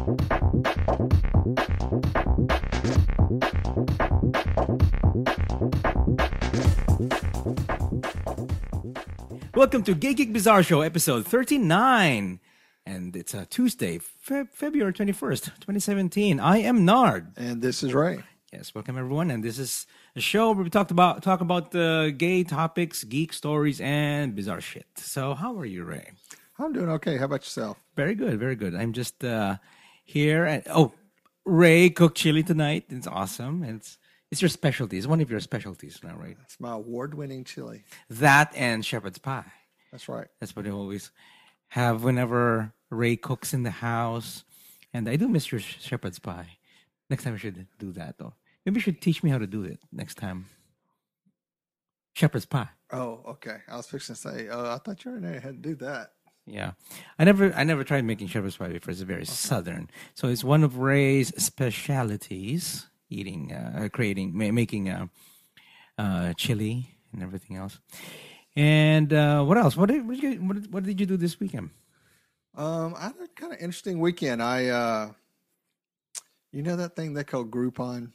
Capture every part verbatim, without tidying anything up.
Welcome to Gay Geek Bizarre Show, episode thirty-nine. And it's a Tuesday, Fe- February twenty-first, twenty seventeen. I am Nard. And this is Ray. Yes, welcome everyone. And this is a show where we talked about talk about uh, gay topics, geek stories, and bizarre shit. So how are you, Ray? I'm doing okay. How about yourself? Very good, very good. I'm just uh, here. And, oh, Ray cooked chili tonight. It's awesome. And it's it's your specialty. It's one of your specialties now, right? It's my award-winning chili. That and shepherd's pie. That's right. That's what I always have whenever Ray cooks in the house. And I do miss your shepherd's pie. Next time we should do that, though. Maybe you should teach me how to do it next time. Shepherd's pie. Oh, okay. I was fixing to say, oh, I thought you already had to do that. Yeah. I never I never tried making shepherd's pie before. It's very okay. Southern. So it's one of Ray's specialities, eating, uh, creating, ma- making uh, uh, chili and everything else. And uh, what else? What did, what, did you, what, did, what did you do this weekend? Um, I had a kind of interesting weekend. I, uh, you know that thing they call Groupon?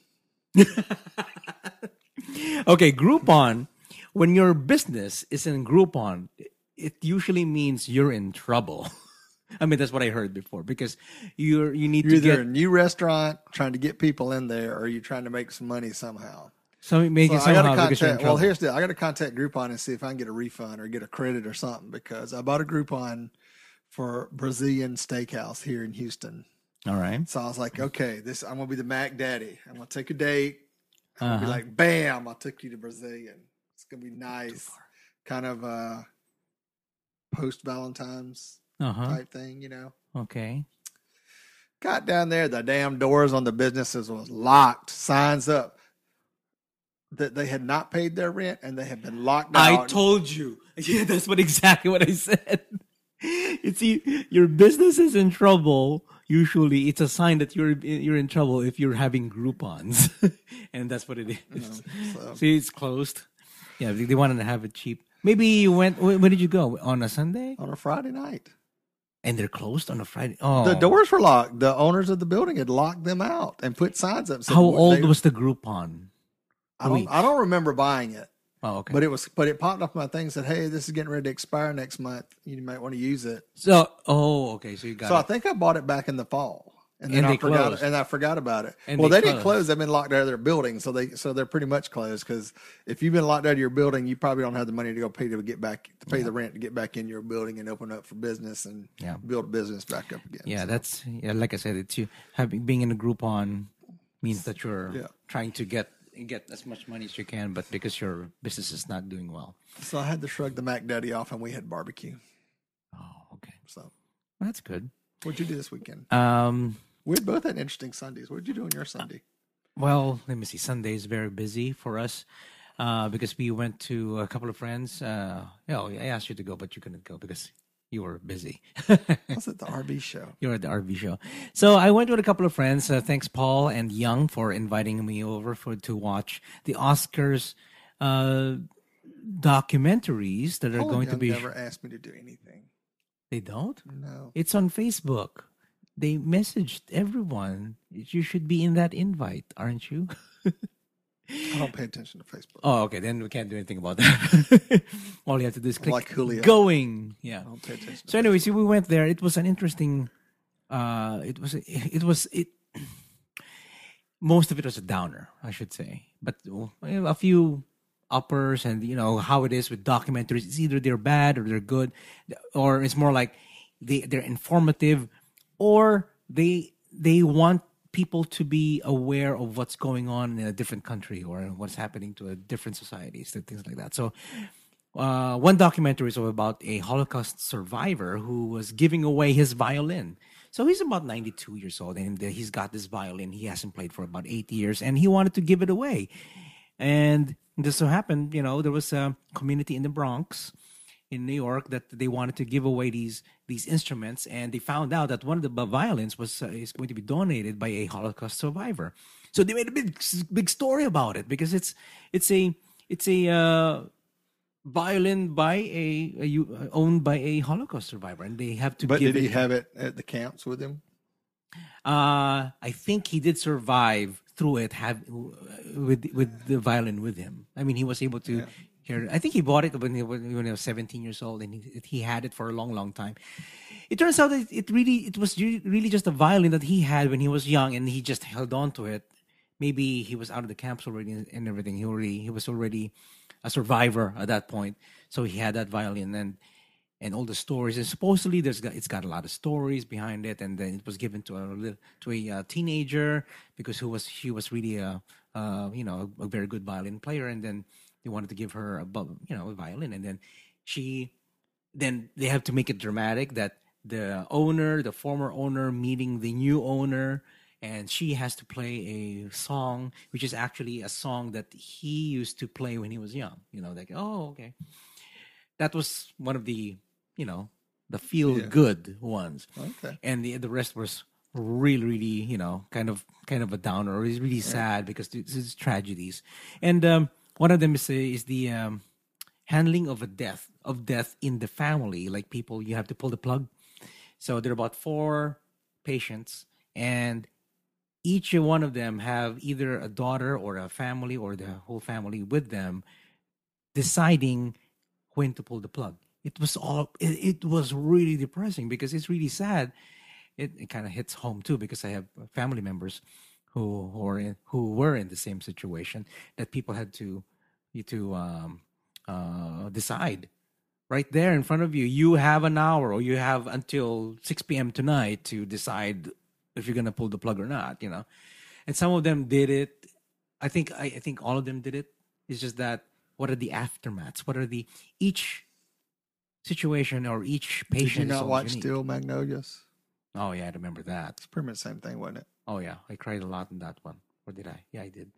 Okay, Groupon. When your business is in Groupon, it usually means you're in trouble. I mean, that's what I heard before because you're you need you're to either get a new restaurant trying to get people in there, or you're trying to make some money somehow. So make it so somehow I gotta because you're in contact. Well, trouble. here's the. I got to contact Groupon and see if I can get a refund or get a credit or something because I bought a Groupon for Brazilian Steakhouse here in Houston. All right. So I was like, okay, this I'm gonna be the Mac Daddy. I'm gonna take a date. I'm gonna Uh-huh. be like, bam! I took you to Brazilian. It's gonna be nice, kind of uh, post Valentine's Uh-huh. type thing, you know. Okay. Got down there, the damn doors on the businesses was locked. Signs up that they had not paid their rent and they had been locked out. I told you. Yeah, that's what exactly what I said. You see, your business is in trouble. Usually, it's a sign that you're you're in trouble if you're having Groupons, and that's what it is. No, so. See, it's closed. Yeah, they, they wanted to have it cheap. Maybe you went. When did you go? On a Sunday? On a Friday night. And they're closed on a Friday. Oh, The doors were locked. The owners of the building had locked them out and put signs up. Said, How what old they- was the Groupon? I don't, I don't remember buying it. Oh, okay. But it was, but it popped up on my thing and said, "Hey, this is getting ready to expire next month. You might want to use it." So, oh, okay. So you got So it. I think I bought it back in the fall, and then And I they forgot, closed. and I forgot about it. And well, they they, didn't closed. close; they've been locked out of their building, so they, so they're pretty much closed. Because if you've been locked out of your building, you probably don't have the money to go pay to get back to pay Yeah. the rent to get back in your building and open up for business and Yeah. build a business back up again. Yeah, So, that's yeah. Like I said, it's you having being in a Groupon means that you're Yeah. trying to get get as much money as you can, but because your business is not doing well. so I had to shrug the Mac Daddy off, and we had barbecue. Oh, okay, So, that's good. what'd you do this weekend? Um, We had both had interesting Sundays. What did you do on your Sunday? well, let me see. Sunday is very busy for us uh, because we went to a couple of friends. Uh, yeah, I asked you to go, but you couldn't go because you were busy. I was at the R V show. You're at the R V show. So I went with a couple of friends. Uh, thanks, Paul and Young, for inviting me over for to watch the Oscars uh, documentaries that are Paul going to Young be. never asked me to do anything. They don't? No. It's on Facebook. They messaged everyone. You should be in that invite, aren't you? I don't pay attention to Facebook. Oh, okay. Then we can't do anything about that. All you have to do is click Like Julio. going. Yeah. I don't pay attention. To So anyway, see, we went there. It was an interesting. Uh, it was. It was. It. Most of it was a downer, I should say, but well, a few uppers, and you know how it is with documentaries. It's either they're bad or they're good, or it's more like they they're informative, or they they want people to be aware of what's going on in a different country or what's happening to a different societies and things like that. So. Uh, one documentary is about a Holocaust survivor who was giving away his violin. So he's about ninety-two years old, and he's got this violin he hasn't played for about eight years, and he wanted to give it away. And this so happened, you know, there was a community in the Bronx, in New York, that they wanted to give away these these instruments, and they found out that one of the violins was uh, is going to be donated by a Holocaust survivor. So they made a big big story about it because it's it's a it's a uh, violin by a, a owned by a Holocaust survivor, and they have to. But give did he it, have it at the camps with him? Uh, I think he did survive through it, have with with the violin with him. I mean, he was able to Yeah. hear. I think he bought it when he, when he was seventeen years old, and he, he had it for a long, long time. It turns out that it really it was ju- really just a violin that he had when he was young, and he just held on to it. Maybe he was out of the camps already and and everything. He already he was already a survivor at that point, so he had that violin, and and all the stories. And supposedly, there's got, it's got a lot of stories behind it. And then it was given to a lit- to a uh, teenager because who was she was really a uh, you know a, a very good violin player. And then they wanted to give her a bu- you know a violin. And then she then they have to make it dramatic that the owner, the former owner, meeting the new owner. And she has to play a song, which is actually a song that he used to play when he was young. You know, like, oh, okay, that was one of the you know the feel Yeah. good ones. Okay. And the the rest was really really you know kind of kind of a downer. It's really sad because this is tragedies. And um, one of them is, uh, is the um, handling of a death of death in the family, like people you have to pull the plug. So there are about four patients, and each one of them have either a daughter or a family or the whole family with them deciding when to pull the plug. It was all. It, it was really depressing because it's really sad. It, it kind of hits home too because I have family members who who are in, who were in the same situation that people had to you to um, uh, decide right there in front of you. You have an hour or you have until six p m tonight to decide if you're gonna pull the plug or not. You know, and some of them did it. I think I, I think all of them did it. It's just that what are the aftermaths? What are the each situation or each Did you patient is not always watch unique. Steel Magnolias? Oh yeah, I remember that. It's pretty much the same thing, wasn't it? Oh yeah, I cried a lot in that one. Or did I? Yeah, I did.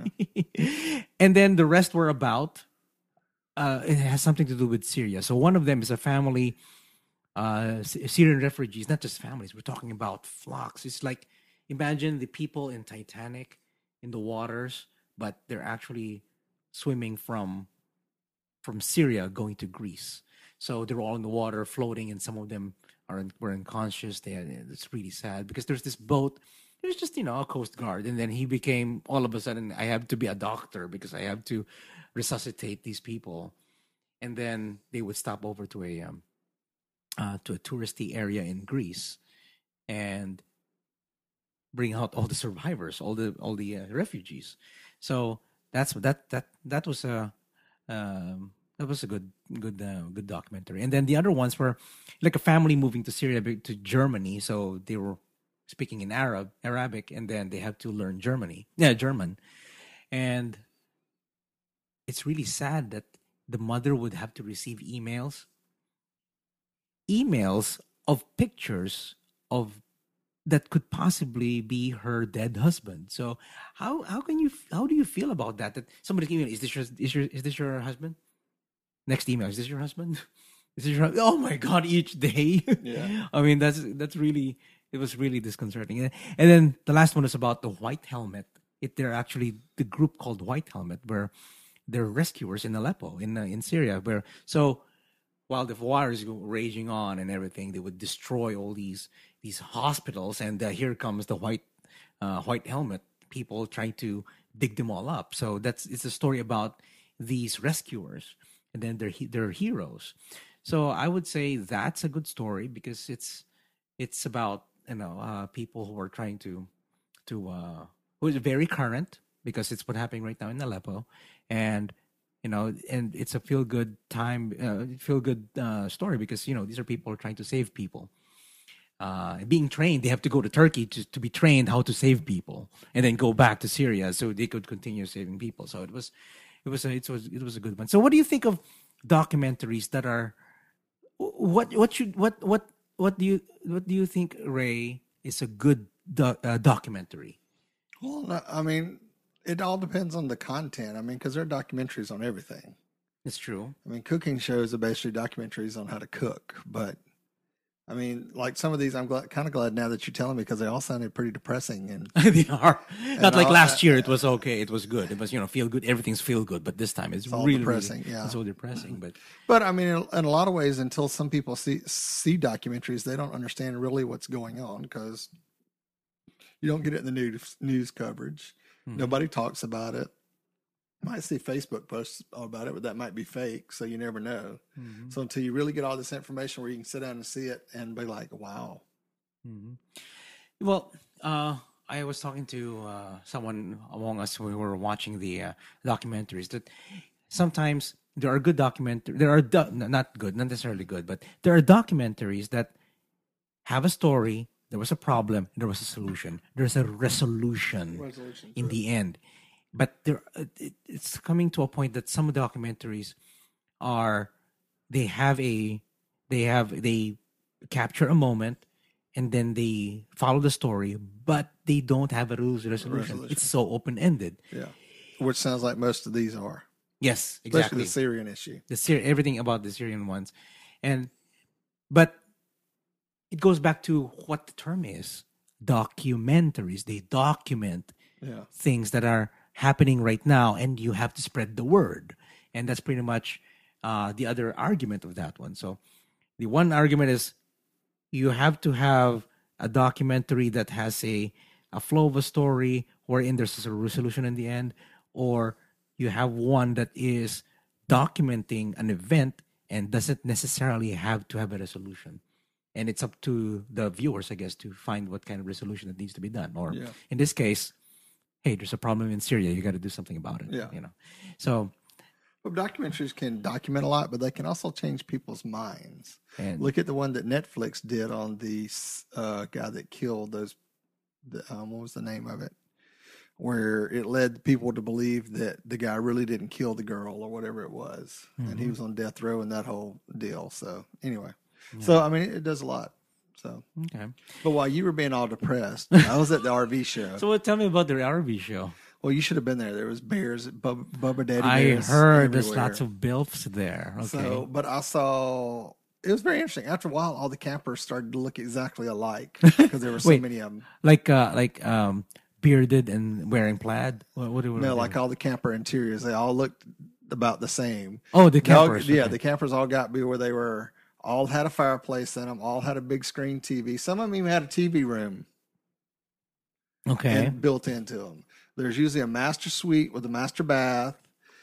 And then the rest were about. Uh, it has something to do with Syria. So one of them is a family, uh, Sy- Syrian refugees. Not just families. We're talking about flocks. It's like imagine the people in Titanic in the waters, but they're actually swimming from from Syria going to Greece. So they're all in the water floating, and some of them are in, were unconscious. They it's really sad because there's this boat. There's just you know a coast guard, and then he became all of a sudden I have to be a doctor because I have to resuscitate these people, and then they would stop over to a um, uh, to a touristy area in Greece and bring out all the survivors, all the all the uh, refugees. So that's that that that was a um, that was a good good uh, good documentary. And then the other ones were like a family moving to Syria be- to Germany, so they were speaking in Arab Arabic, and then they have to learn Germany, yeah, German. And it's really sad that the mother would have to receive emails emails of pictures of that could possibly be her dead husband. So how how can you how do you feel about that? That somebody's email is this your is your is this your husband? Next email is this your husband? Is this your oh my god each day? Yeah. I mean that's that's really it was really disconcerting. And and then the last one is about the White Helmet. It they're actually the group called White Helmet where they're rescuers in Aleppo in uh, in Syria where so while the war is raging on and everything, they would destroy all these these hospitals, and uh, here comes the white uh, white helmet people trying to dig them all up. So that's it's a story about these rescuers, and then they're he- they're heroes. So I would say that's a good story because it's it's about you know uh, people who are trying to to uh, who is very current because it's what's happening right now in Aleppo, and you know, and it's a feel good time, uh, feel good uh, story because you know these are people who are trying to save people. Uh, being trained, they have to go to Turkey to, to be trained how to save people, and then go back to Syria so they could continue saving people. So it was, it was, a, it was, it was a good one. So what do you think of documentaries that are what what should what what what do you what do you think Ray is a good doc, uh, documentary? Well, no, I mean, it all depends on the content. I mean, because there are documentaries on everything. It's true. I mean, cooking shows are basically documentaries on how to cook. But I mean, like some of these, I'm glad, kind of glad now that you're telling me because they all sounded pretty depressing. And They are not like all- last year. It was okay. It was good. It was you know feel good. Everything's feel good. But this time it's, all really depressing, really- yeah. it's so depressing. But but I mean, in, in a lot of ways, until some people see see documentaries, they don't understand really what's going on because You don't get it in the news news coverage. Mm-hmm. Nobody talks about it. Might see Facebook posts about it, but that might be fake, so you never know. Mm-hmm. So until you really get all this information where you can sit down and see it and be like, wow. Mm-hmm. Well, uh, I was talking to uh, someone among us who were watching the uh, documentaries that sometimes there are good documentaries. There are do- not good, not necessarily good, but there are documentaries that have a story. There was a problem. There was a solution. There's a resolution, resolution in the end. But there, it, it's coming to a point that some of the documentaries are, they have a, they have, they capture a moment and then they follow the story, but they don't have a rules resolution. resolution. It's so open-ended. Yeah. Which sounds like most of these are. Yes, exactly. Especially the Syrian issue. The Syri- everything about the Syrian ones. And, but it goes back to what the term is. Documentaries. They document yeah. things that are happening right now, and you have to spread the word. And that's pretty much uh, the other argument of that one. So the one argument is you have to have a documentary that has a, a flow of a story wherein there's a resolution in the end, or you have one that is documenting an event and doesn't necessarily have to have a resolution. And it's up to the viewers, I guess, to find what kind of resolution that needs to be done. Or yeah. in this case, hey, there's a problem in Syria. You got to do something about it. Yeah. You know. So, well, documentaries can document a lot, but they can also change people's minds. And look at the one that Netflix did on the uh, guy that killed those. The, um, what was the name of it? Where it led people to believe that the guy really didn't kill the girl or whatever it was, mm-hmm. and he was on death row and that whole deal. So anyway, yeah. so I mean, it does a lot. So okay, but while you were being all depressed, I was at the R V show. So, what? Tell me about the R V show. Well, you should have been there. There was bears, Bubba, Bubba Daddy I bears. I heard everywhere. There's lots of bilfs there. Okay, so but I saw. It was very interesting. After a while, all the campers started to look exactly alike because there were so Wait, many of them. Like, uh, like um, bearded and wearing plaid. What? What? what no, like all the camper interiors, they all looked about the same. Oh, the campers. All, yeah, okay. the campers all got be where they were. All had a fireplace in them. All had a big screen T V. Some of them even had a T V room. Okay. Built into them. There's usually a master suite with a master bath.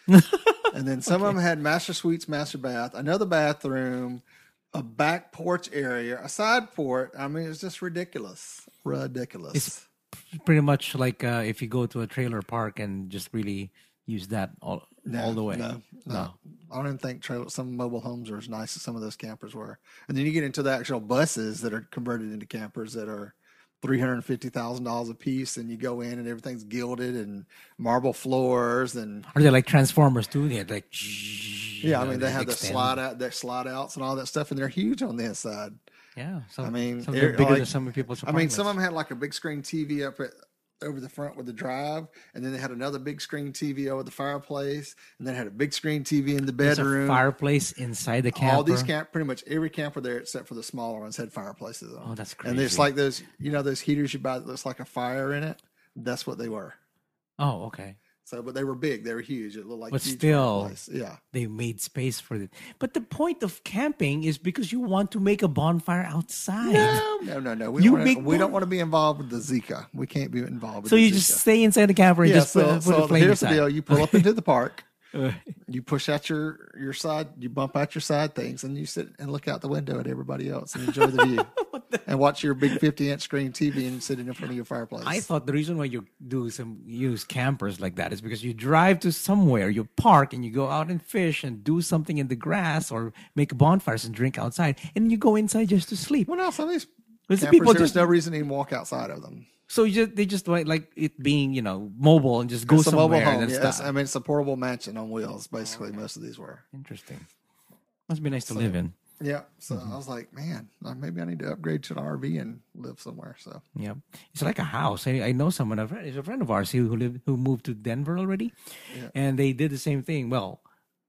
And then some okay. of them had master suites, master bath, another bathroom, a back porch area, a side porch. I mean, it's just ridiculous. Ridiculous. It's pretty much like uh, if you go to a trailer park and just really use that all, no, all the way. No, no, no. I don't even think trailer, some mobile homes are as nice as some of those campers were. And then you get into the actual buses that are converted into campers that are three hundred fifty thousand dollars a piece, and you go in and everything's gilded and marble floors. And are they like Transformers too? They like yeah, I mean they have the slide out, their slide outs and all that stuff, and they're huge on the inside. Yeah, so I mean, some bigger like, than some people's. I mean, some of them had like a big screen T V up at over the front with the drive, and then they had another big screen T V over the fireplace, and then had a big screen T V in the bedroom. There's a fireplace inside the camper. All these camp, pretty much every camper there, except for the smaller ones, had fireplaces on. Oh, that's crazy! And it's like those, you know, those heaters you buy that looks like a fire in it. That's what they were. Oh, okay. So, but they were big. They were huge. It looked like. But huge still, fireplace. Yeah, they made space for it. But the point of camping is because you want to make a bonfire outside. No, no, no, no. We, you don't, wanna, make we don't want to be involved with the Zika. We can't be involved with so the you Zika. just stay inside the camper and yeah, just so, put, put so a flame here's inside. the deal. You pull up into the park. You push out your, your side, you bump out your side things, and you sit and look out the window at everybody else and enjoy the view. the? And watch your big fifty-inch screen T V and sit in front of your fireplace. I thought the reason why you do some use campers like that is because you drive to somewhere, you park, and you go out and fish and do something in the grass or make bonfires and drink outside, and you go inside just to sleep. Well, no, some of these Because campers, people there's just no reason to even walk outside of them. So you just, they just like, like it being, you know, mobile and just go it's a somewhere. mobile home. And Yes, stop. I mean, it's a portable mansion on wheels, basically, most of these were. Interesting. Must be nice to So, live in. Yeah. So mm-hmm. I was like, man, maybe I need to upgrade to an R V and live somewhere. So yeah, it's like a house. I, I know someone, a friend, is a friend of ours who lived, who moved to Denver already, yeah. and they did the same thing. Well,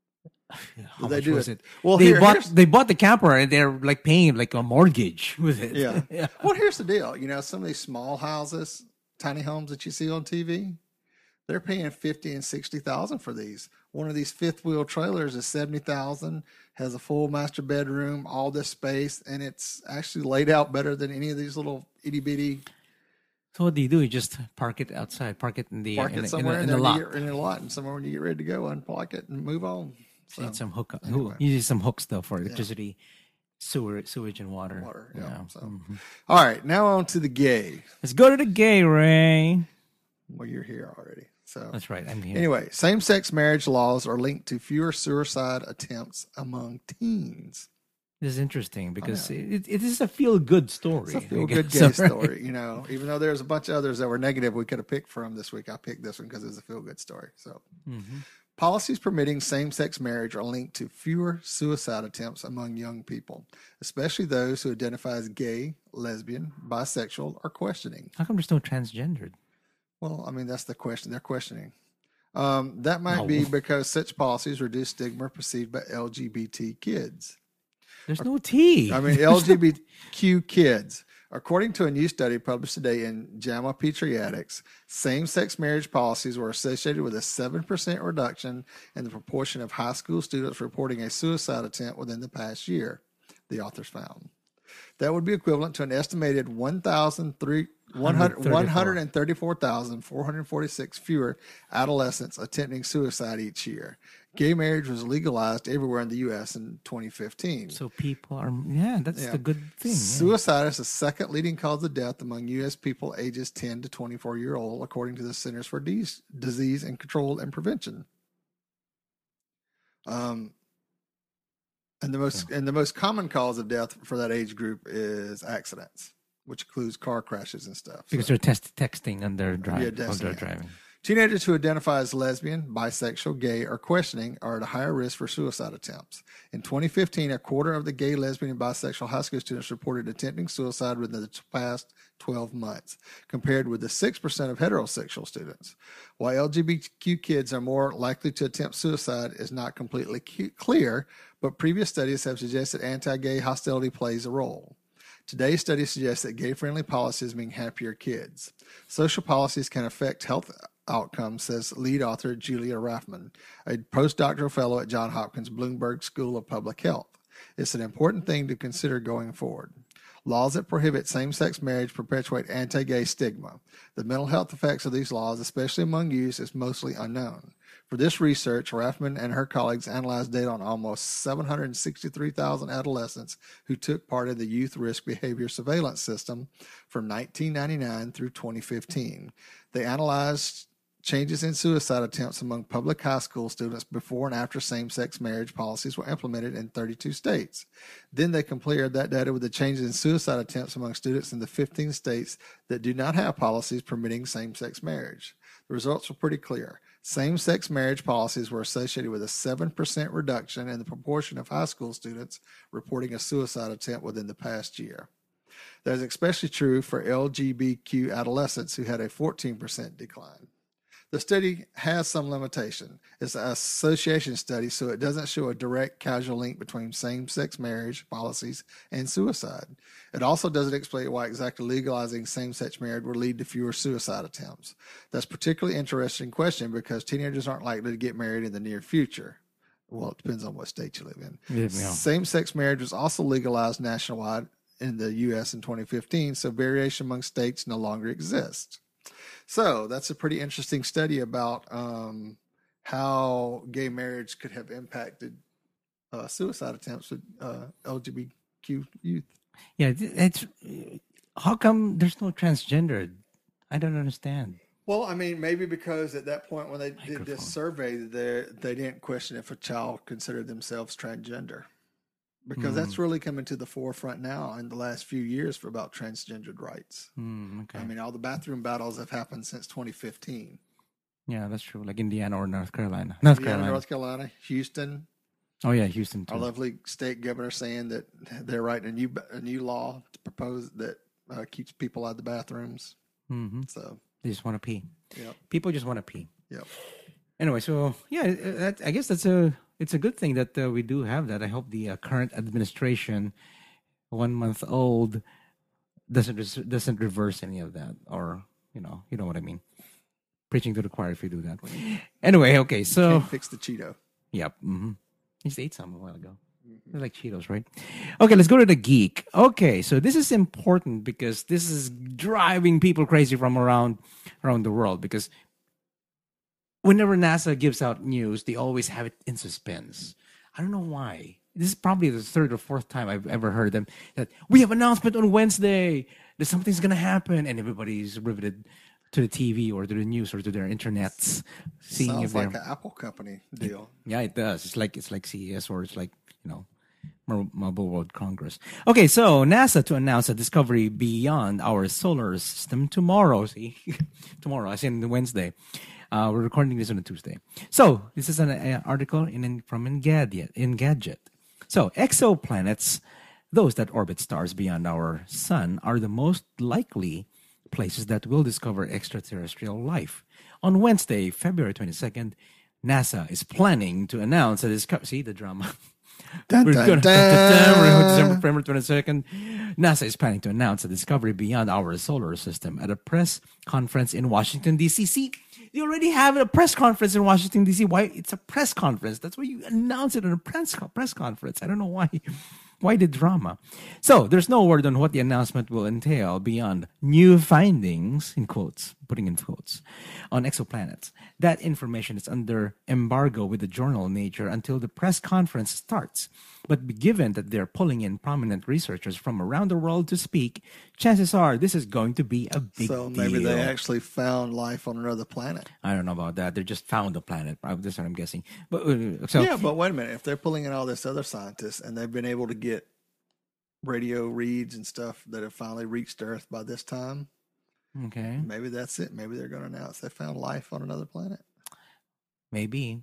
how they much do was it? it? Well, they here, bought they bought the camper and they're like paying like a mortgage with it. Yeah. yeah. Well, here's the deal. You know, some of these small houses, tiny homes that you see on T V, they're paying fifty and sixty thousand for these. One of these fifth wheel trailers is seventy thousand, has a full master bedroom, all this space, and it's actually laid out better than any of these little itty bitty So what do you do? You just park it outside, park it in the Park in, it a- in, somewhere a, in in there the when lot. you get in a lot, and somewhere when you get ready to go, unplug it and move on. You need So some hook, anyway. you need some hooks though for electricity, sewer, sewage, and water. Water, yeah. Yeah. So, all right, now on to the gay. Let's go to the gay, Ray. Well, you're here already. So That's right. I'm here. anyway, same-sex marriage laws are linked to fewer suicide attempts among teens. This is interesting because it, it is a feel-good story. It's a feel I good guess. gay story, you know. Even though there's a bunch of others that were negative we could have picked from this week, I picked this one because it's a feel good story. So, policies permitting same sex marriage are linked to fewer suicide attempts among young people, especially those who identify as gay, lesbian, bisexual, or questioning. How come there's no transgendered? Well, I mean, that's the question. They're questioning. Um, that might No. be because such policies reduce stigma perceived by L G B T kids. There's no T. I mean, L G B T Q kids. According to a new study published today in JAMA Pediatrics, same-sex marriage policies were associated with a seven percent reduction in the proportion of high school students reporting a suicide attempt within the past year, the authors found. That would be equivalent to an estimated one hundred thirty-four thousand four hundred forty-six fewer adolescents attempting suicide each year. Gay marriage was legalized everywhere in the U S in twenty fifteen. So people are, yeah, that's Yeah. the good thing. Yeah. Suicide is the second leading cause of death among U S people ages ten to twenty-four year old, according to the Centers for Di- Disease and Control and Prevention. Um, and the most and the most common cause of death for that age group is accidents, which includes car crashes and stuff. Because So, they're test- texting and they're driving. Yeah, while they're definitely. driving. teenagers who identify as lesbian, bisexual, gay, or questioning are at a higher risk for suicide attempts. In twenty fifteen, a quarter of the gay, lesbian, and bisexual high school students reported attempting suicide within the past twelve months, compared with the six percent of heterosexual students. While L G B T Q kids are more likely to attempt suicide is not completely cu- clear, but previous studies have suggested anti-gay hostility plays a role. Today's study suggests that gay-friendly policies mean happier kids. Social policies can affect health outcomes, says lead author Julia Raffman, a postdoctoral fellow at Johns Hopkins Bloomberg School of Public Health. It's an important thing to consider going forward. Laws that prohibit same-sex marriage perpetuate anti-gay stigma. The mental health effects of these laws, especially among youth, is mostly unknown. For this research, Raffman and her colleagues analyzed data on almost seven hundred sixty-three thousand adolescents who took part in the Youth Risk Behavior Surveillance System from nineteen ninety-nine through twenty fifteen. They analyzed changes in suicide attempts among public high school students before and after same-sex marriage policies were implemented in thirty-two states. Then they compared that data with the changes in suicide attempts among students in the fifteen states that do not have policies permitting same-sex marriage. The results were pretty clear. Same-sex marriage policies were associated with a seven percent reduction in the proportion of high school students reporting a suicide attempt within the past year. That is especially true for L G B T Q adolescents who had a fourteen percent decline. The study has some limitation. It's an association study, so it doesn't show a direct causal link between same-sex marriage policies and suicide. It also doesn't explain why exactly legalizing same-sex marriage would lead to fewer suicide attempts. That's a particularly interesting question because teenagers aren't likely to get married in the near future. Well, it depends on what state you live in. Yeah, yeah. Same-sex marriage was also legalized nationwide in the U S in twenty fifteen, so variation among states no longer exists. So that's a pretty interesting study about um, how gay marriage could have impacted uh, suicide attempts with uh, L G B T Q youth. Yeah, it- it's how come there's no transgender? I don't understand. Well, I mean, maybe because at that point when they did Microphone. this survey, they they didn't question if a child considered themselves transgender. Because that's really coming to the forefront now in the last few years for about transgendered rights. Hmm, okay. I mean, all the bathroom battles have happened since twenty fifteen. Yeah, that's true. Like Indiana or North Carolina. North Indiana, Carolina. North Carolina, Houston, Oh yeah, Houston too. our lovely state governor saying that they're writing a new a new law to propose that uh, keeps people out of the bathrooms. hmm So, They just want to pee. yep, People just want to pee. yep. Anyway, so yeah, uh, that, I guess that's a it's a good thing that uh, we do have that. I hope the uh, current administration, one month old, doesn't res- doesn't reverse any of that, or you know, you know what I mean. Preaching to the choir if you do that. Anyway, okay, so Can't fix the Cheeto. yep, mm-hmm. I just ate some a while ago. They're like Cheetos, right? Okay, let's go to the geek. Okay, so this is important because this is driving people crazy from around around the world. Because whenever NASA gives out news, they always have it in suspense. I don't know why. This is probably the third or fourth time I've ever heard them that we have an announcement on Wednesday that something's gonna happen, and everybody's riveted to the T V or to the news or to their internets, seeing Sounds if they're like an Apple company deal. yeah, it does. It's like it's like C E S or it's like you know, Mo- Mobile World Congress. Okay, so NASA to announce a discovery beyond our solar system tomorrow. See, tomorrow, as in Wednesday. Uh, we're recording this on a Tuesday. So this is an uh, article in, in from Engadget. Engadget. So exoplanets, those that orbit stars beyond our sun, are the most likely places that will discover extraterrestrial life. On Wednesday, February twenty-second, NASA is planning to announce a discovery. See the drama. Dun, We're dun, gonna, dun. we're on December February twenty-second. NASA is planning to announce a discovery beyond our solar system at a press conference in Washington, D C. See, they already have a press conference in Washington, D C. Why? It's a press conference. That's why you announce it in a press, press conference. I don't know why. Why the drama? So there's no word on what the announcement will entail beyond new findings, in quotes, putting in quotes, on exoplanets. That information is under embargo with the journal Nature until the press conference starts. But given that they're pulling in prominent researchers from around the world to speak, chances are this is going to be a big So deal. maybe they actually found life on another planet. I don't know about that. They just found the planet. That's what I'm guessing. But uh, so Yeah, but wait a minute. If they're pulling in all this other scientists and they've been able to get radio reads and stuff that have finally reached Earth by this time, okay, maybe that's it. Maybe they're going to announce they found life on another planet. maybe.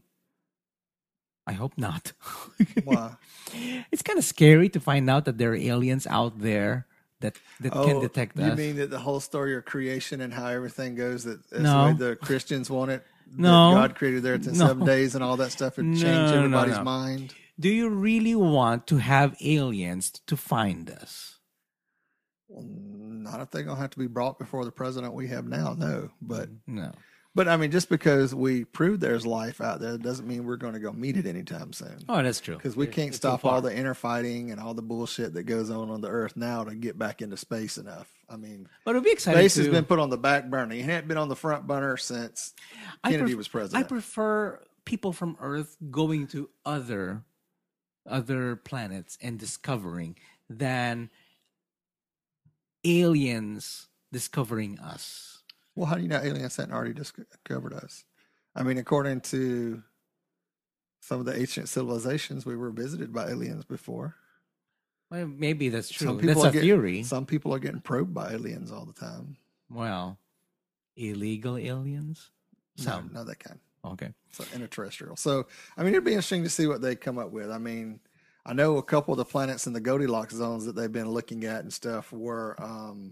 I hope not. Why? It's kind of scary to find out that there are aliens out there that that can Oh, detect you us. mean that the whole story of creation and how everything goes, that that's No. the way the Christians want it? That No. God created the earth in No. seven days and all that stuff would No, change no, everybody's no. mind? Do you really want to have aliens to find us? Well, not if they're going to have to be brought before the president we have now, no. But, No. but I mean, just because we prove there's life out there doesn't mean we're going to go meet it anytime soon. Oh, that's true. Because we It's- can't it's too stop far. all the inner fighting and all the bullshit that goes on on the earth now to get back into space enough. I mean, But it'll be exciting. space to, has been put on the back burner. It hadn't been on the front burner since I Kennedy pref- was I president. prefer people from Earth going to other other planets and discovering than aliens discovering us. Well, how do you know aliens hadn't already discovered us? I mean, according to some of the ancient civilizations, we were visited by aliens before. Well, maybe that's true. Some That's people a are get- theory. Some people are getting probed by aliens all the time. Well, illegal aliens? No, Some. not that kind. Okay. So interterrestrial. So, I mean, it'd be interesting to see what they come up with. I mean, I know a couple of the planets in the Goldilocks zones that they've been looking at and stuff were, um,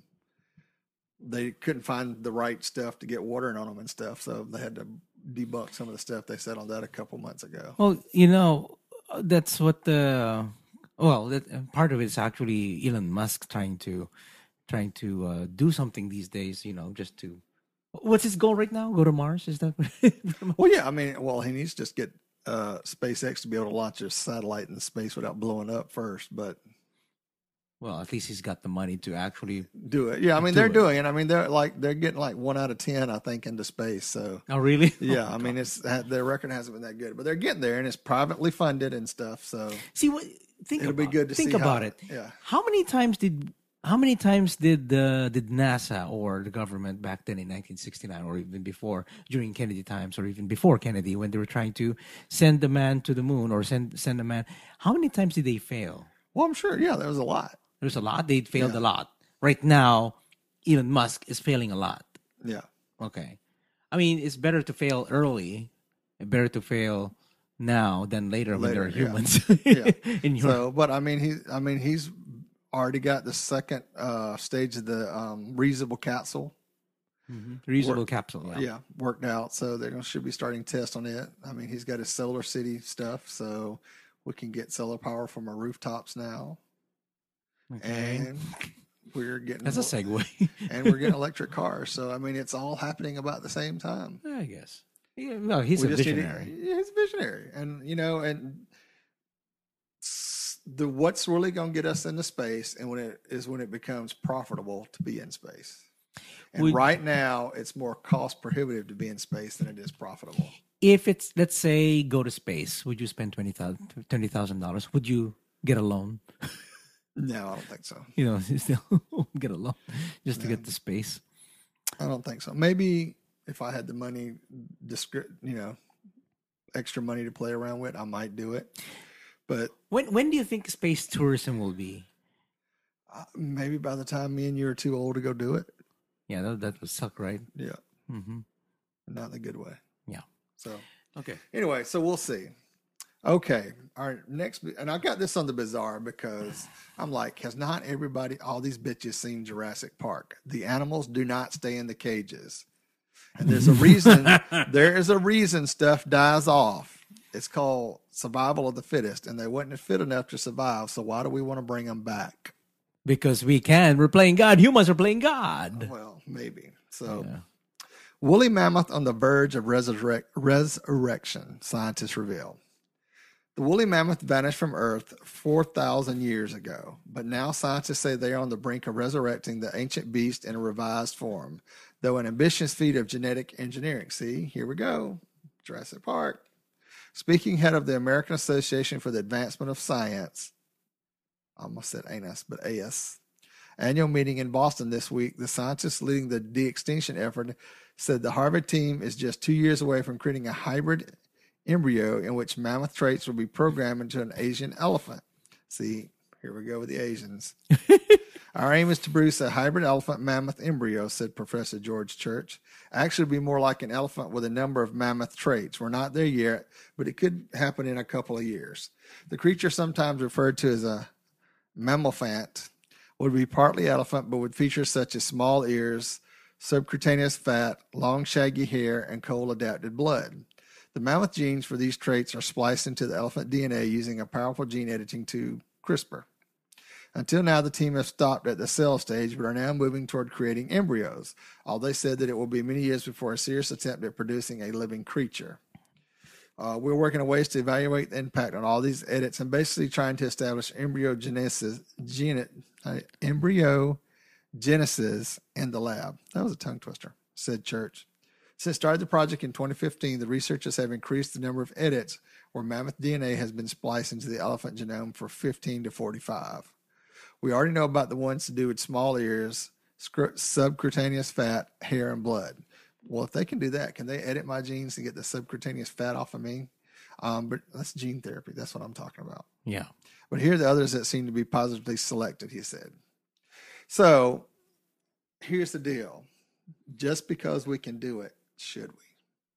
they couldn't find the right stuff to get watering on them and stuff. So they had to debunk some of the stuff they said on that a couple months ago. Well, you know, uh, that's what the well, that uh, part of it is actually Elon Musk trying to trying to uh, do something these days. You know, just to what's his goal right now? Go to Mars? Is that? Well, yeah, I mean, well, he needs to just get uh, SpaceX to be able to launch a satellite in space without blowing up first, but Well, at least he's got the money to actually. do it. Yeah, I mean, Do they're it. doing it. I mean, they're like they're getting like one out of ten, I think, into space. So Oh, really? yeah, I mean, it's their record hasn't been that good, but they're getting there, and it's privately funded and stuff. So See what? Think it'll be about, good to think see about how- it. yeah. How many times did how many times did the did NASA or the government back then in nineteen sixty-nine or even before during Kennedy times or even before Kennedy when they were trying to send a man to the moon or send send a man? How many times did they fail? Well, I'm sure. Yeah, there was a lot. There's a lot. They failed Yeah. a lot. Right now, Elon Musk is failing a lot. Yeah. Okay. I mean, it's better to fail early, better to fail now than later, when Later, there are yeah. humans. Yeah. in your, So, but I mean, he, I mean, he's already got the second uh, stage of the um, reusable capsule. reusable capsule. Yeah. Yeah, worked out. So they're gonna should be starting tests on it. I mean, he's got his solar city stuff, so we can get solar power from our rooftops now, Okay. and we're getting That's a more- segue. and we're getting electric cars. So I mean, it's all happening about the same time. I guess. Yeah, no, he's We a just need to- visionary. yeah, he's a visionary, and you know, and s- the what's really going to get us into space, and when it is when it becomes profitable to be in space. And Would- right now, it's more cost prohibitive to be in space than it is profitable. If it's, let's say, go to space, would you spend twenty thousand dollars? Would you get a loan? No, I don't think so. You know, you still get a loan just to get to space. I don't think so. Maybe if I had the money, discre- you know, extra money to play around with, I might do it. But When when do you think space tourism will be? uh, maybe by the time me and you are too old to go do it. Yeah, that, that would suck, right? Yeah, Mm-hmm. not in a good way. Yeah. So Okay. anyway, so we'll see. Okay, our next, and I got this on the Bizarre because I'm like, has not everybody, all these bitches seen Jurassic Park? The animals do not stay in the cages. And there's a reason, there is a reason stuff dies off. It's called survival of the fittest, and they wasn't fit enough to survive, so why do we want to bring them back? Because we can. We're playing God. Humans are playing God. Well, maybe. So, Yeah. woolly mammoth on the verge of resurrec- resurrection, scientists reveal. The woolly mammoth vanished from Earth four thousand years ago, but now scientists say they are on the brink of resurrecting the ancient beast in a revised form, though an ambitious feat of genetic engineering. See, here we go. Jurassic Park. Speaking head of the American Association for the Advancement of Science, I almost said A N S, but A S, annual meeting in Boston this week, the scientists leading the de-extinction effort said the Harvard team is just two years away from creating a hybrid embryo in which mammoth traits will be programmed into an Asian elephant. See, here we go with the Asians. Our aim is to produce a hybrid elephant mammoth embryo, said Professor George Church. Actually, it'll be more like an elephant with a number of mammoth traits. We're not there yet, but it could happen in a couple of years. The creature, sometimes referred to as a mammophant, would be partly elephant, but with features such as small ears, subcutaneous fat, long shaggy hair, and cold-adapted blood. The mammoth genes for these traits are spliced into the elephant D N A using a powerful gene editing tool, CRISPR. Until now, the team have stopped at the cell stage, but are now moving toward creating embryos. Although they said that it will be many years before a serious attempt at producing a living creature. Uh, we're working on ways to evaluate the impact on all these edits and basically trying to establish embryogenesis, gene, uh, embryogenesis in the lab. That was a tongue twister, said Church. Since starting the project in twenty fifteen, the researchers have increased the number of edits where mammoth D N A has been spliced into the elephant genome from fifteen to forty-five. We already know about the ones to do with small ears, subcutaneous fat, hair, and blood. Well, if they can do that, can they edit my genes to get the subcutaneous fat off of me? Um, but that's gene therapy. That's what I'm talking about. Yeah. But here are the others that seem to be positively selected, he said. So here's the deal. Just because we can do it, should we?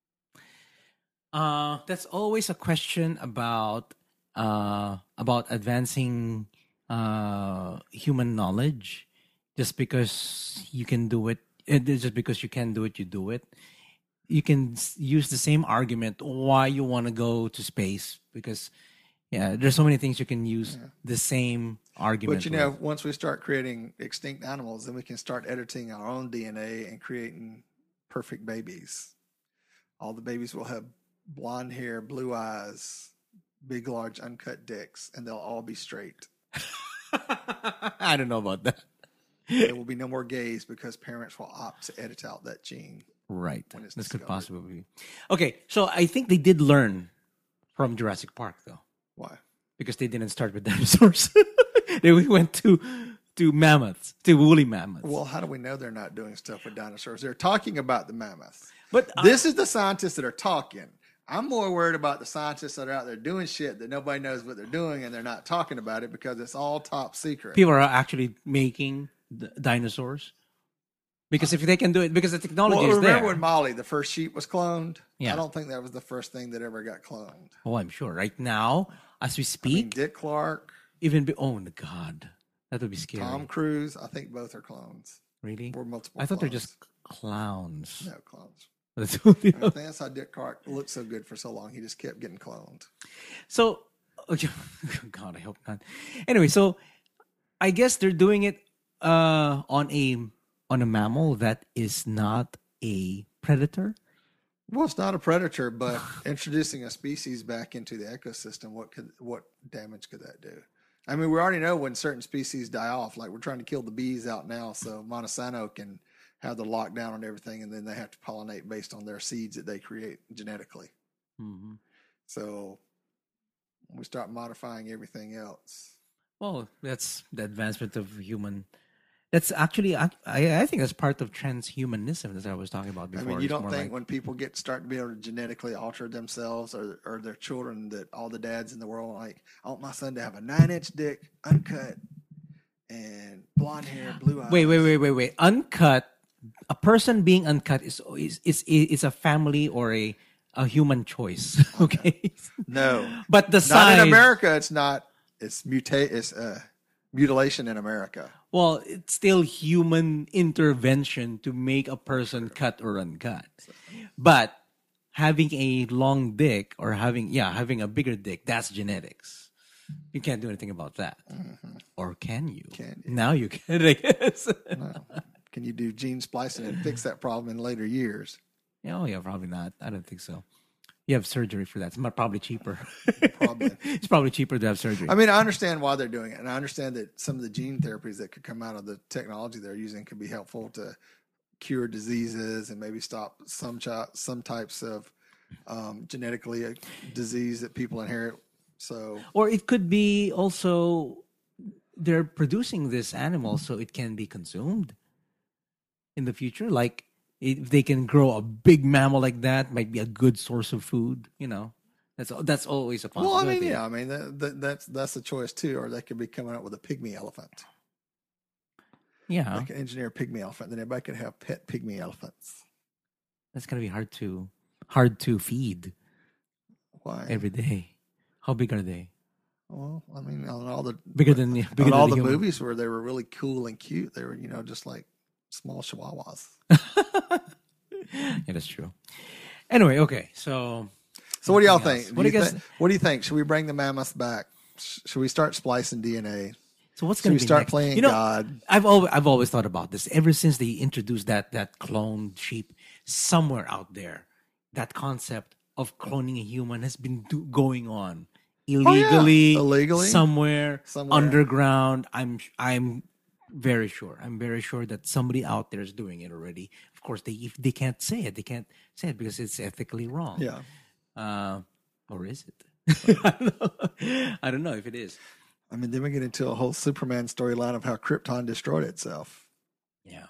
Uh, that's always a question about uh, about advancing uh, human knowledge. Just because you can do it, it just because you can do it, you do it. You can s- use the same argument why you want to go to space because, yeah, there's so many things you can use the same argument. But you know, with. once we start creating extinct animals, then we can start editing our own D N A and creating perfect babies. All the babies will have blonde hair, blue eyes, big, large, uncut dicks, and they'll all be straight. I don't know about that. There will be no more gays because parents will opt to edit out that gene. Right. When it's This could discovered. possibly be. Okay, so I think they did learn from Jurassic Park, though, Why? because they didn't start with dinosaurs. They went to to mammoths, to woolly mammoths. Well, how do we know they're not doing stuff with dinosaurs? They're talking about the mammoths. but uh, This is the scientists that are talking. I'm more worried about the scientists that are out there doing shit that nobody knows what they're doing and they're not talking about it because it's all top secret. people are actually making the dinosaurs because if they can do it, because the technology Well, is remember there. when Molly, the first sheep, was cloned? Yeah. I don't think that was the first thing that ever got cloned. Oh, I'm sure. Right now, as we I mean, speak, Dick Clark, even be, oh my god, that would be scary. Tom Cruise, I think both are clones. Really? Or multiple I thought they're clones. just clowns. No, clones. That's what they I are. think that's how Dick Clark looked so good for so long. He just kept getting cloned. So, God, I hope not. Anyway, so I guess they're doing it uh, on a on a mammal that is not a predator. Well, it's not a predator, but introducing a species back into the ecosystem, what could what damage could that do? I mean, we already know when certain species die off. Like we're trying to kill the bees out now, so Monsanto can have the lockdown on everything, and then they have to pollinate based on their seeds that they create genetically. Mm-hmm. So we start modifying everything else. Well, that's the advancement of human. That's actually, I, I think that's part of transhumanism, as I was talking about before. I mean, you It's don't more think like- when people get start to be able to genetically alter themselves or or their children that all the dads in the world are like, I want my son to have a nine inch dick, uncut, and blonde hair, blue eyes. Wait, wait, wait, wait, wait. Uncut. A person being uncut is is is is a family or a a human choice. Okay. No, But the not size. in America. It's not. It's mutate. It's uh, mutilation in America. Well, it's still human intervention to make a person cut or uncut. But having a long dick or having yeah having a bigger dick, that's genetics. You can't do anything about that. Mm-hmm. Or can you? Can you? Now you can, I guess. No. Can you do gene splicing and fix that problem in later years? Oh, yeah, probably not. I don't think so. You have surgery for that. It's mo- probably cheaper. Probably. It's probably cheaper to have surgery. I mean, I understand why they're doing it, and I understand that some of the gene therapies that could come out of the technology they're using could be helpful to cure diseases and maybe stop some chi- some types of um, genetically uh, disease that people inherit. So, Or it could be also they're producing this animal so it can be consumed in the future. Like if they can grow a big mammal like that, might be a good source of food. You know, that's that's always a well, I possibility. mean, yeah, I mean that, that, that's that's a choice too. Or they could be coming out with a pygmy elephant. yeah, They can engineer a pygmy elephant, then everybody could have pet pygmy elephants. that's gonna be hard to hard to feed Why? every day. How big are they? Well, I mean, on all the Bigger than bigger on than all the the human. movies where they were really cool and cute, they were, you know, just like small chihuahuas. Yeah, that's true. Anyway, okay, so So, what do y'all Anything think? else? Do What you do you guys- thi- what do you think? Should we bring the mammoths back? Sh- Should we start splicing D N A? so what's Should going we to be start next? playing You know, God? I've always I've always thought about this ever since they introduced that that cloned sheep. Somewhere out there, that concept of cloning a human has been do, going on illegally, Illegally? somewhere, Somewhere. underground. I'm I'm very sure. I'm very sure that somebody out there is doing it already. Of course, they if they can't say it, they can't say it because it's ethically wrong. Yeah. Uh, or is it? I don't know. I don't know if it is. I mean, then we get into a whole Superman storyline of how Krypton destroyed itself. Yeah.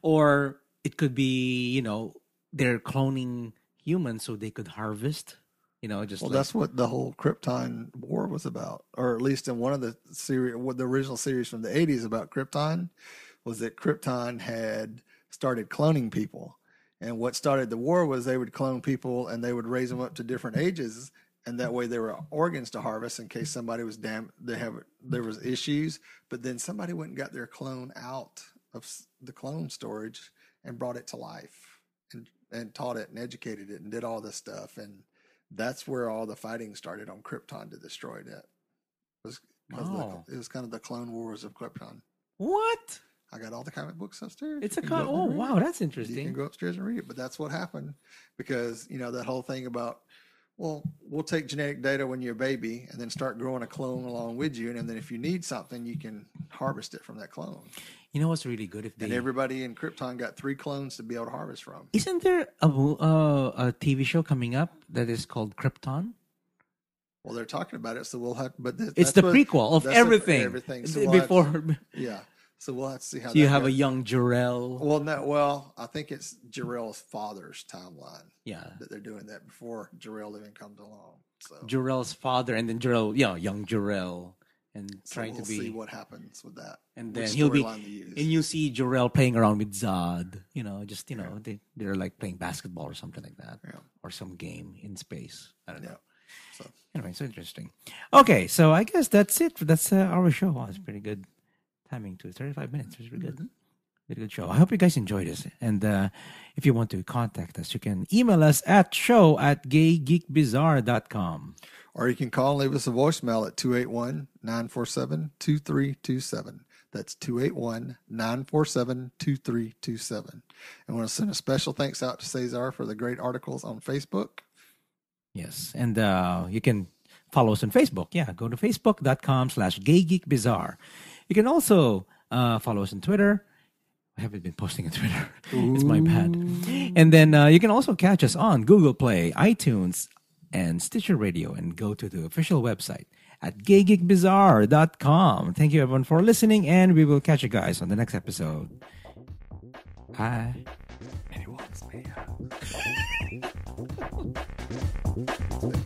Or it could be, you know, they're cloning humans so they could harvest, you know, just Well, like, that's what the whole Krypton war was about, or at least in one of the series, what the original series from the eighties about Krypton was that Krypton had started cloning people, and what started the war was they would clone people and they would raise them up to different ages, and that way there were organs to harvest in case somebody was damn they have there was issues, but then somebody went and got their clone out of s- the clone storage and brought it to life and and taught it and educated it and did all this stuff, and that's where all the fighting started on Krypton to destroy it. It was, 'cause Wow. the, it was kind of the Clone Wars of Krypton. what? I got all the comic books upstairs. It's You a can con. go up Oh, and read wow, it. that's You can interesting. go upstairs and read it, but that's what happened because, you know, that whole thing about, well, we'll take genetic data when you're a baby and then start growing a clone along with you. And then if you need something, you can harvest it from that clone. You know what's really good if they And everybody in Krypton got three clones to be able to harvest from. isn't there a mo- uh, a T V show coming up that is called Krypton? Well, they're talking about it, so we'll have, but th- It's that's the what- prequel of that's the- everything. everything. So Th- we'll have to- before yeah. So we'll have to see how so you that have a goes. young Jarell. Well, no, well, I think it's Jarrell's father's timeline Yeah, that they're doing that before Jarrell even comes along. So, Jarell's father, and then Jarell, yeah, young Jarell, and so trying we'll to be, see what happens with that. and which then he'll be, storyline they use. and you see Jarell playing around with Zod. You know, just you know, they they're like playing basketball or something like that, Yeah. or some game in space. I don't know. Yeah. So Anyway, it's interesting. Okay, so I guess that's it. That's uh, our show. Wow, it's pretty good timing too. thirty-five minutes. It's really good. Really good show. I hope you guys enjoyed this. And uh, if you want to contact us, you can email us at show at gay geek bizarre dot com. or you can call and leave us a voicemail at two eight one, nine four seven, two three two seven. That's two eight one, nine four seven, two three two seven. And I want to send a special thanks out to Cesar for the great articles on Facebook. Yes, and uh, you can follow us on Facebook. Yeah, go to facebook.com slash gaygeekbizarre. You can also uh, follow us on Twitter. I haven't been posting on Twitter. It's my bad. And then uh, you can also catch us on Google Play, iTunes, and Stitcher Radio, and go to the official website at gay geek bizarre dot com. Thank you, everyone, for listening, and we will catch you guys on the next episode. Bye. And he wants me out.